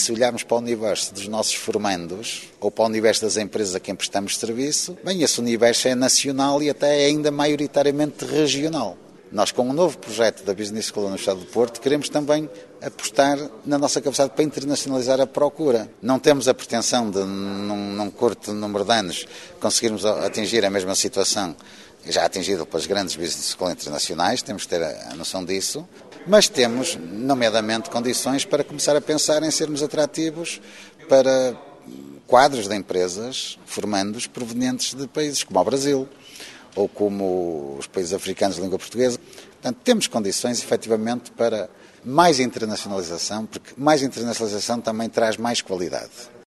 se olharmos para o universo dos nossos formandos, ou para o universo das empresas a quem prestamos serviço, bem, esse universo é nacional e até é ainda maioritariamente regional. Nós, com o novo projeto da Business School da Universidade do Porto, queremos também apostar na nossa capacidade para internacionalizar a procura. Não temos a pretensão de, num curto número de anos, conseguirmos atingir a mesma situação já atingida pelas grandes Business School internacionais, temos que ter a noção disso, mas temos, nomeadamente, condições para começar a pensar em sermos atrativos para quadros de empresas, formandos provenientes de países como o Brasil, ou como os países africanos de língua portuguesa. Portanto, temos condições, efetivamente, para mais internacionalização, porque mais internacionalização também traz mais qualidade.